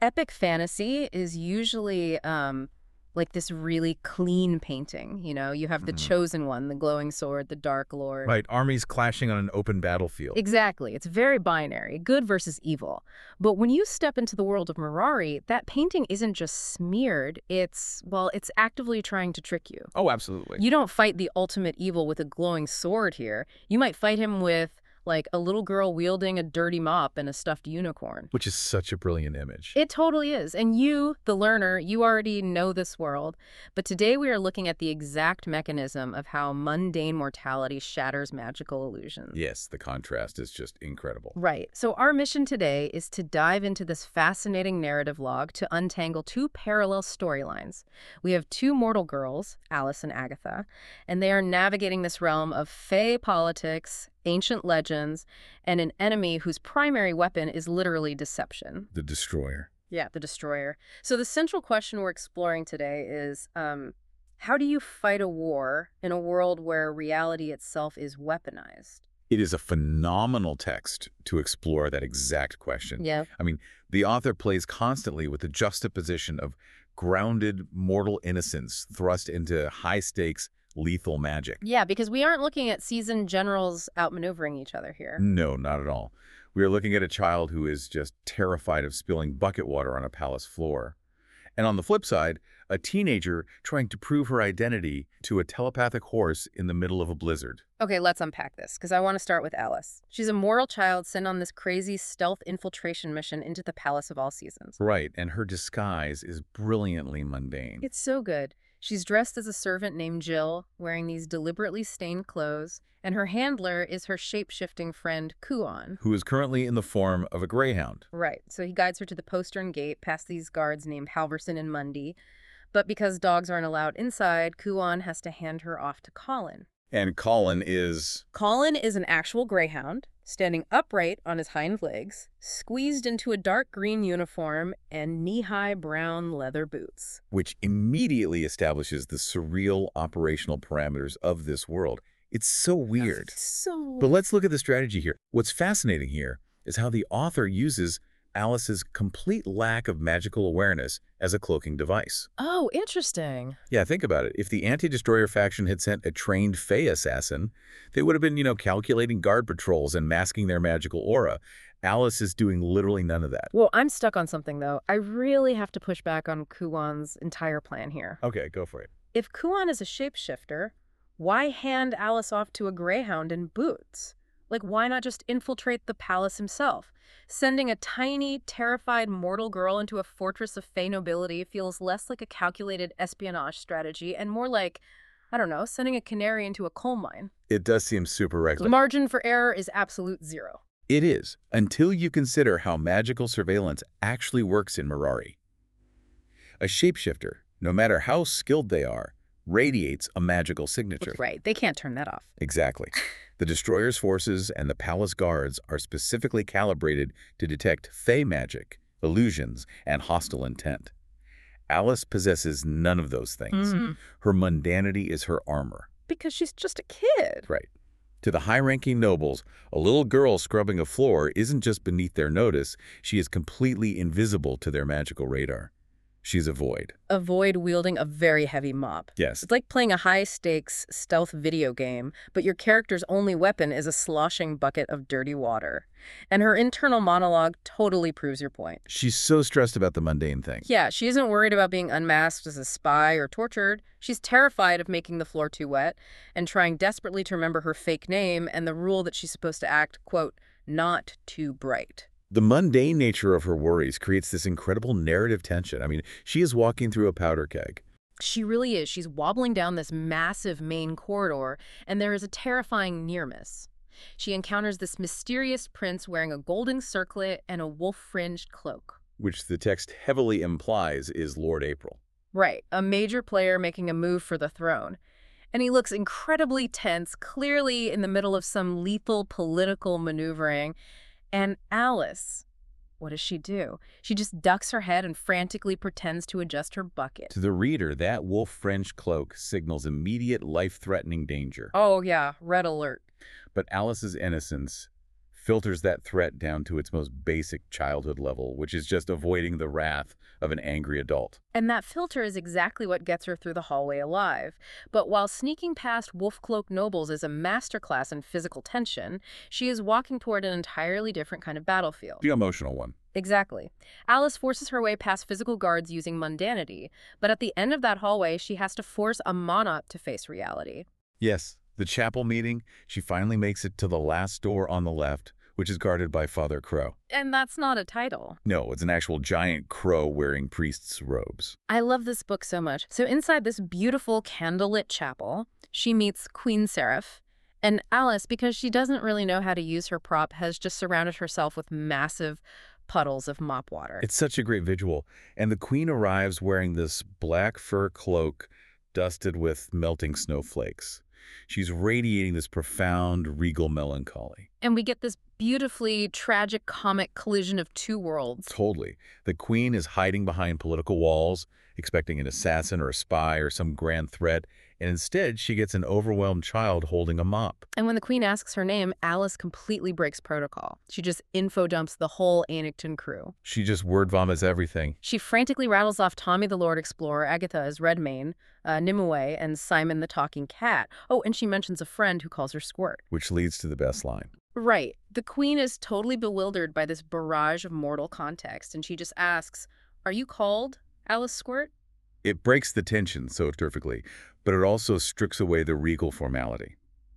Epic fantasy is usually like this really clean painting. You have the Mhm. chosen one, the glowing sword, the Dark Lord. Right, armies clashing on an open battlefield. Exactly. It's very binary, good versus evil. But when you step into the world of Mirari, that painting isn't just smeared, it's actively trying to trick you. Oh, absolutely. You don't fight the ultimate evil with a glowing sword here. You might fight him with, like, a little girl wielding a dirty mop and a stuffed unicorn. Which is such a brilliant image. It totally is. And you, the learner, you already know this world. But today we are looking at the exact mechanism of how mundane mortality shatters magical illusions. Yes, the contrast is just incredible. Right. So our mission today is to dive into this fascinating narrative log to untangle two parallel storylines. We have two mortal girls, Alice and Agatha, and they are navigating this realm of fey politics, ancient legends, and an enemy whose primary weapon is literally deception. The Destroyer. Yeah, the Destroyer. So the central question we're exploring today is, how do you fight a war in a world where reality itself is weaponized? It is a phenomenal text to explore that exact question. Yeah. I mean, the author plays constantly with the juxtaposition of grounded mortal innocence thrust into high-stakes, lethal magic. Yeah, because we aren't looking at seasoned generals outmaneuvering each other here. No, not at all. We are looking at a child who is just terrified of spilling bucket water on a palace floor. And on the flip side, a teenager trying to prove her identity to a telepathic horse in the middle of a blizzard. Okay, let's unpack this, because I want to start with Alice. She's a mortal child sent on this crazy stealth infiltration mission into the Palace of All Seasons. Right, and her disguise is brilliantly mundane. It's so good. She's dressed as a servant named Jill, wearing these deliberately stained clothes, and her handler is her shape-shifting friend, Kuon. Who is currently in the form of a greyhound. Right, so he guides her to the postern gate past these guards named Halverson and Mundy. But because dogs aren't allowed inside, Kuon has to hand her off to Colin. And Colin is... Colin is an actual greyhound, standing upright on his hind legs, squeezed into a dark green uniform and knee-high brown leather boots. which immediately establishes the surreal operational parameters of this world. It's so weird. So... But let's look at the strategy here. What's fascinating here is how the author uses Alice's complete lack of magical awareness as a cloaking device. Oh, interesting. Yeah, think about it. If the Anti-Destroyer faction had sent a trained Fey assassin, they would have been, calculating guard patrols and masking their magical aura. Alice is doing literally none of that. Well, I'm stuck on something, though. I really have to push back on Kuon's entire plan here. Okay, go for it. If Kuon is a shapeshifter, why hand Alice off to a greyhound in boots? Like, why not just infiltrate the palace himself? Sending a tiny, terrified mortal girl into a fortress of fey nobility feels less like a calculated espionage strategy and more like, I don't know, sending a canary into a coal mine. It does seem super The reckless. margin for error is absolute zero. It is, until you consider how magical surveillance actually works in Mirari. A shapeshifter, no matter how skilled they are, radiates a magical signature. Right, they can't turn that off. Exactly. The Destroyer's forces and the palace guards are specifically calibrated to detect fey magic, illusions, and hostile intent. Alice possesses none of those things. Her mundanity is her armor. Because she's just a kid. Right. To the high-ranking nobles, a little girl scrubbing a floor isn't just beneath their notice, she is completely invisible to their magical radar. She's a void. A void wielding a very heavy mop. Yes. It's like playing a high-stakes stealth video game, but your character's only weapon is a sloshing bucket of dirty water. And her internal monologue totally proves your point. She's so stressed about the mundane things. Yeah, she isn't worried about being unmasked as a spy or tortured. She's terrified of making the floor too wet and trying desperately to remember her fake name and the rule that she's supposed to act, quote, not too bright. The mundane nature of her worries creates this incredible narrative tension. I mean, she is walking through a powder keg. She really is. She's wobbling down this massive main corridor, and there is a terrifying near miss. She encounters this mysterious prince wearing a golden circlet and a wolf-fringed cloak. Which the text heavily implies is Lord April. Right, a major player making a move for the throne. And he looks incredibly tense, clearly in the middle of some lethal political maneuvering. And Alice, what does she do? She just ducks her head and frantically pretends to adjust her bucket. To the reader, that wolf-fringed cloak signals immediate life-threatening danger. Oh yeah, red alert. But Alice's innocence filters that threat down to its most basic childhood level, which is just avoiding the wrath of an angry adult. And that filter is exactly what gets her through the hallway alive. But while sneaking past wolf-cloaked nobles is a masterclass in physical tension, she is walking toward an entirely different kind of battlefield. The emotional one. Exactly. Alice forces her way past physical guards using mundanity, but at the end of that hallway, she has to force a monarch to face reality. Yes, the chapel meeting, she finally makes it to the last door on the left, which is guarded by Father Crow. And that's not a title. No, it's an actual giant crow wearing priest's robes. I love this book so much. So inside this beautiful candlelit chapel, she meets Queen Seraph. And Alice, because she doesn't really know how to use her prop, has just surrounded herself with massive puddles of mop water. It's such a great visual. And the queen arrives wearing this black fur cloak dusted with melting snowflakes. She's radiating this profound, regal melancholy. And we get this beautifully tragic comic collision of two worlds. Totally. The queen is hiding behind political walls, expecting an assassin or a spy or some grand threat, and instead she gets an overwhelmed child holding a mop. And when the queen asks her name, Alice completely breaks protocol. She just info dumps the whole Ainicton crew. She just word vomits everything. She frantically rattles off Tommy the Lord Explorer, Agatha as Redmayne, Nimue, and Simon the Talking Cat. Oh, and she mentions a friend who calls her Squirt. Which leads to the best line. Right. The queen is totally bewildered by this barrage of mortal context, and she just asks, "Are you called, Alice Squirt?" It breaks the tension so terrifically, but it also strips away the regal formality.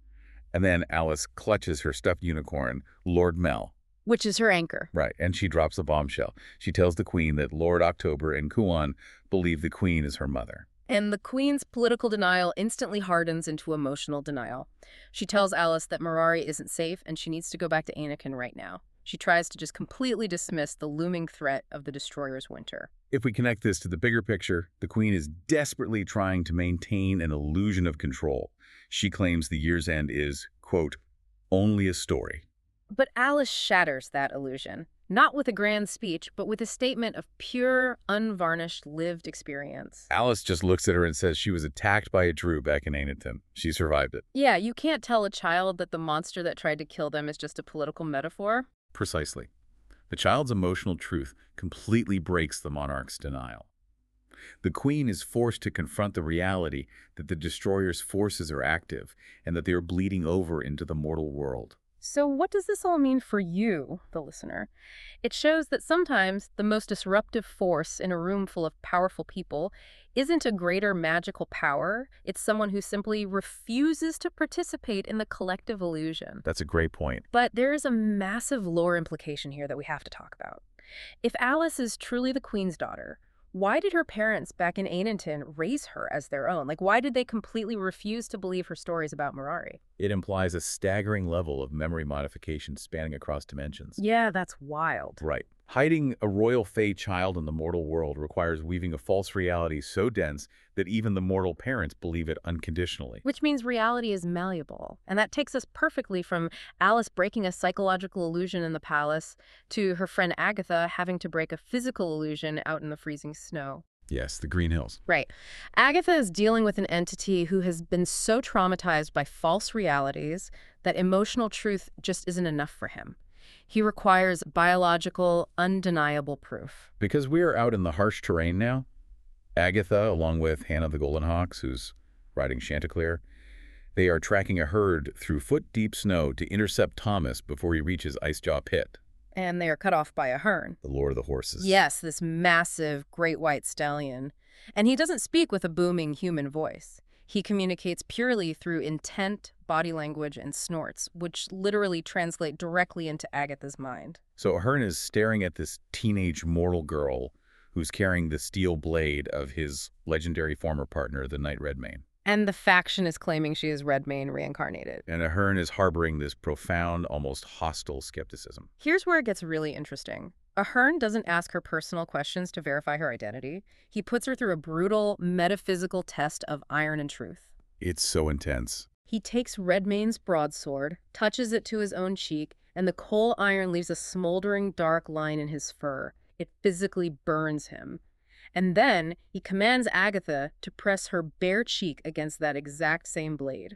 And then Alice clutches her stuffed unicorn, Lord Mel. Which is her anchor. Right, and she drops a bombshell. She tells the queen that Lord October and Kuan believe the queen is her mother. And the queen's political denial instantly hardens into emotional denial. She tells Alice that Mirari isn't safe and she needs to go back to Ainicton right now. She tries to just completely dismiss the looming threat of the Destroyer's winter. If we connect this to the bigger picture, the queen is desperately trying to maintain an illusion of control. She claims the year's end is, quote, only a story. But Alice shatters that illusion, not with a grand speech, but with a statement of pure, unvarnished, lived experience. Alice just looks at her and says she was attacked by a Drew back in Ainicton. She survived it. Yeah, you can't tell a child that the monster that tried to kill them is just a political metaphor. Precisely. The child's emotional truth completely breaks the monarch's denial. The queen is forced to confront the reality that the Destroyer's forces are active and that they are bleeding over into the mortal world. So what does this all mean for you, the listener? It shows that sometimes the most disruptive force in a room full of powerful people isn't a greater magical power. It's someone who simply refuses to participate in the collective illusion. That's a great point. But there is a massive lore implication here that we have to talk about. If Alice is truly the queen's daughter, why did her parents back in Ainicton raise her as their own? Like, why did they completely refuse to believe her stories about Mirari? It implies a staggering level of memory modification spanning across dimensions. Yeah, that's wild. Right. Hiding a royal fae child in the mortal world requires weaving a false reality so dense that even the mortal parents believe it unconditionally. Which means reality is malleable. And that takes us perfectly from Alice breaking a psychological illusion in the palace to her friend Agatha having to break a physical illusion out in the freezing snow. Yes, the Green Hills. Right. Agatha is dealing with an entity who has been so traumatized by false realities that emotional truth just isn't enough for him. He requires biological, undeniable proof. Because we are out in the harsh terrain now, Agatha, along with Hannah the Golden Hawks, who's riding Chanticleer, they are tracking a herd through foot-deep snow to intercept Thomas before he reaches Icejaw Pit. And they are cut off by a hern. The Lord of the Horses. Yes, this massive great white stallion. And he doesn't speak with a booming human voice. He communicates purely through intent, body language, and snorts, which literally translate directly into Agatha's mind. So Ahern is staring at this teenage mortal girl who's carrying the steel blade of his legendary former partner, the Knight Redmayne. And the faction is claiming she is Redmayne reincarnated. And Ahern is harboring this profound, almost hostile skepticism. Here's where it gets really interesting. Ahern doesn't ask her personal questions to verify her identity. He puts her through a brutal, metaphysical test of iron and truth. It's so intense. He takes Redmayne's broadsword, touches it to his own cheek, and the coal iron leaves a smoldering dark line in his fur. It physically burns him. And then he commands Agatha to press her bare cheek against that exact same blade.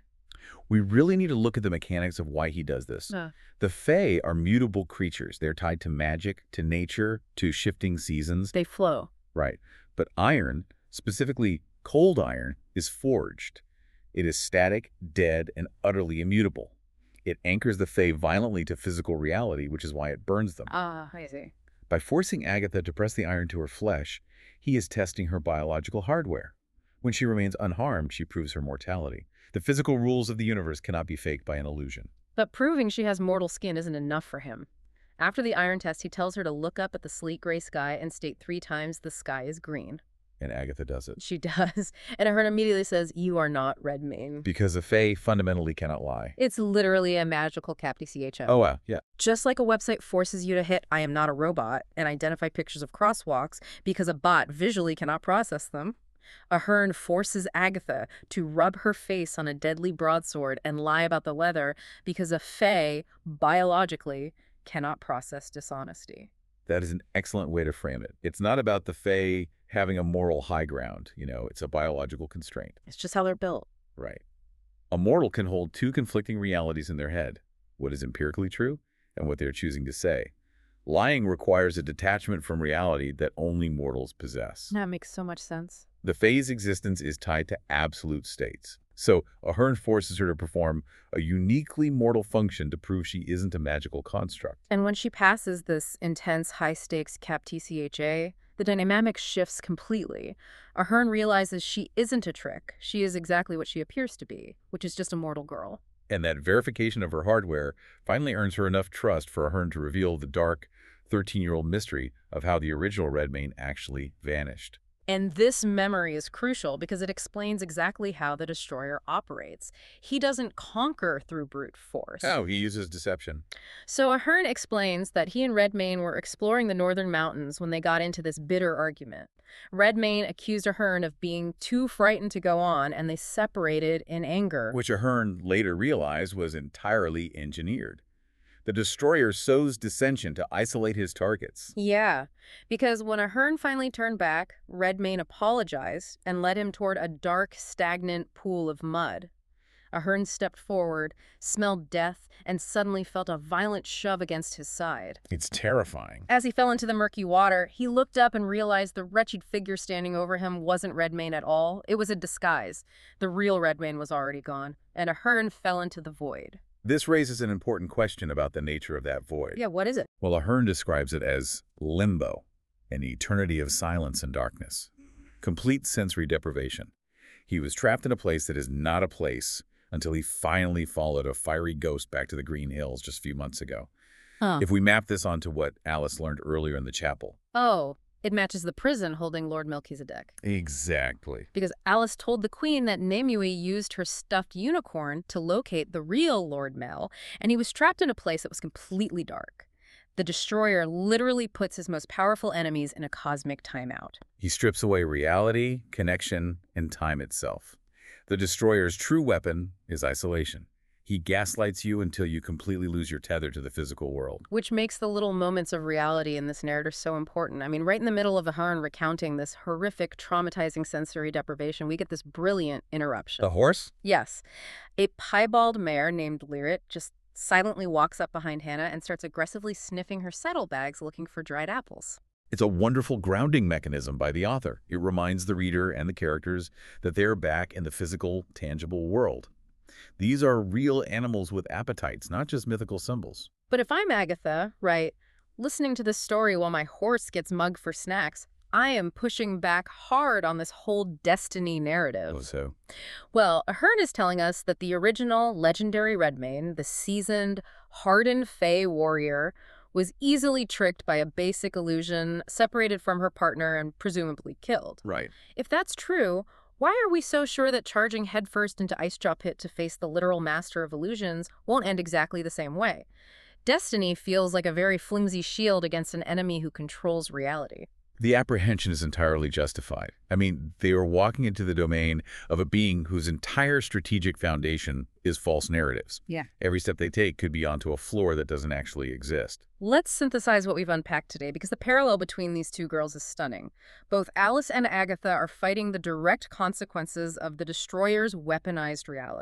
We really need to look at the mechanics of why he does this. The Fae are mutable creatures. They're tied to magic, to nature, to shifting seasons. They flow. Right. But iron, specifically cold iron, is forged. It is static, dead, and utterly immutable. It anchors the Fae violently to physical reality, which is why it burns them. Ah, I see. By forcing Agatha to press the iron to her flesh, he is testing her biological hardware. When she remains unharmed, she proves her mortality. The physical rules of the universe cannot be faked by an illusion. But proving she has mortal skin isn't enough for him. After the iron test, he tells her to look up at the sleek gray sky and state 3 times the sky is green. And Agatha does it. She does. And Ahern immediately says, "You are not Redmayne." Because a Fae fundamentally cannot lie. It's literally a magical CAPTCHO. Oh, wow, yeah. Just like a website forces you to hit "I am not a robot" and identify pictures of crosswalks because a bot visually cannot process them, Ahern forces Agatha to rub her face on a deadly broadsword and lie about the weather because a Fae, biologically, cannot process dishonesty. That is an excellent way to frame it. It's not about the Fae having a moral high ground. It's a biological constraint. It's just how they're built. Right. A mortal can hold 2 conflicting realities in their head, what is empirically true and what they're choosing to say. Lying requires a detachment from reality that only mortals possess. That makes so much sense. The Fae's existence is tied to absolute states. So Ahern forces her to perform a uniquely mortal function to prove she isn't a magical construct. And when she passes this intense, high-stakes CAPTCHA, the dynamic shifts completely. Ahern realizes she isn't a trick. She is exactly what she appears to be, which is just a mortal girl. And that verification of her hardware finally earns her enough trust for Ahern to reveal the dark, 13-year-old mystery of how the original Redmayne actually vanished. And this memory is crucial because it explains exactly how the Destroyer operates. He doesn't conquer through brute force. Oh, he uses deception. So Ahern explains that he and Redmayne were exploring the northern mountains when they got into this bitter argument. Redmayne accused Ahern of being too frightened to go on, and they separated in anger. Which Ahern later realized was entirely engineered. The Destroyer sows dissension to isolate his targets. Yeah, because when Ahern finally turned back, Redmayne apologized and led him toward a dark, stagnant pool of mud. Ahern stepped forward, smelled death, and suddenly felt a violent shove against his side. It's terrifying. As he fell into the murky water, he looked up and realized the wretched figure standing over him wasn't Redmayne at all. It was a disguise. The real Redmayne was already gone, and Ahern fell into the void. This raises an important question about the nature of that void. Yeah, what is it? Well, Ahern describes it as limbo, an eternity of silence and darkness, complete sensory deprivation. He was trapped in a place that is not a place until he finally followed a fiery ghost back to the Green Hills just a few months ago. If we map this onto what Alice learned earlier in the chapel. Oh, it matches the prison holding Lord Melchizedek. Exactly. Because Alice told the queen that Nimue used her stuffed unicorn to locate the real Lord Mel, and he was trapped in a place that was completely dark. The Destroyer literally puts his most powerful enemies in a cosmic timeout. He strips away reality, connection, and time itself. The Destroyer's true weapon is isolation. He gaslights you until you completely lose your tether to the physical world. Which makes the little moments of reality in this narrative so important. I mean, right in the middle of Ahern recounting this horrific, traumatizing sensory deprivation, we get this brilliant interruption. The horse? Yes. A piebald mare named Lyrit just silently walks up behind Hannah and starts aggressively sniffing her saddlebags looking for dried apples. It's a wonderful grounding mechanism by the author. It reminds the reader and the characters that they're back in the physical, tangible world. These are real animals with appetites, not just mythical symbols. But if I'm Agatha, right, listening to this story while my horse gets mugged for snacks, I am pushing back hard on this whole destiny narrative. Oh, so? Well, Ahern is telling us that the original legendary Redmayne, the seasoned, hardened Fae warrior, was easily tricked by a basic illusion, separated from her partner, and presumably killed. Right. If that's true, why are we so sure that charging headfirst into Icedrop Pit to face the literal master of illusions won't end exactly the same way? Destiny feels like a very flimsy shield against an enemy who controls reality. The apprehension is entirely justified. I mean, they are walking into the domain of a being whose entire strategic foundation is false narratives. Yeah. Every step they take could be onto a floor that doesn't actually exist. Let's synthesize what we've unpacked today, because the parallel between these two girls is stunning. Both Alice and Agatha are fighting the direct consequences of the Destroyer's weaponized reality.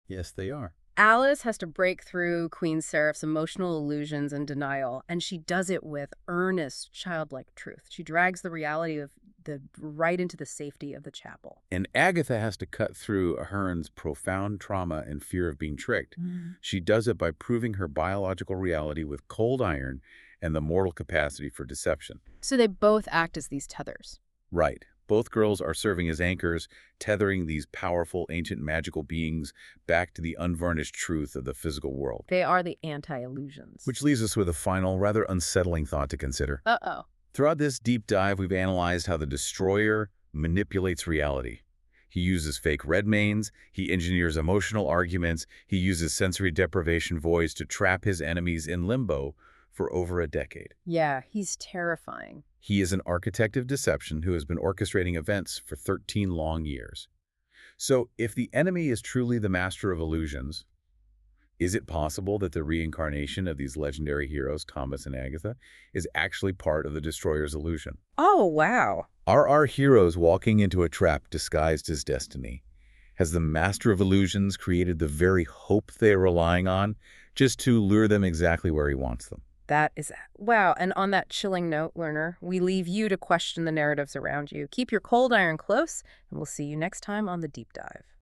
Yes, they are. Alice has to break through Queen Seraph's emotional illusions and denial, and she does it with earnest, childlike truth. She drags the reality of the right into the safety of the chapel. And Agatha has to cut through Ahern's profound trauma and fear of being tricked. She does it by proving her biological reality with cold iron and the mortal capacity for deception. So they both act as these tethers. Right. Both girls are serving as anchors, tethering these powerful, ancient magical beings back to the unvarnished truth of the physical world. They are the anti-illusions. Which leaves us with a final, rather unsettling thought to consider. Uh-oh. Throughout this deep dive, we've analyzed how the Destroyer manipulates reality. He uses fake Redmanes, he engineers emotional arguments, he uses sensory deprivation voice to trap his enemies in limbo for over a decade. Yeah, he's terrifying. He is an architect of deception who has been orchestrating events for 13 long years. So, if the enemy is truly the master of illusions, is it possible that the reincarnation of these legendary heroes, Thomas and Agatha, is actually part of the Destroyer's illusion? Oh, wow. Are our heroes walking into a trap disguised as destiny? Has the master of illusions created the very hope they are relying on just to lure them exactly where he wants them? That is, wow. And on that chilling note, learner, we leave you to question the narratives around you. Keep your cold iron close, and we'll see you next time on The Deep Dive.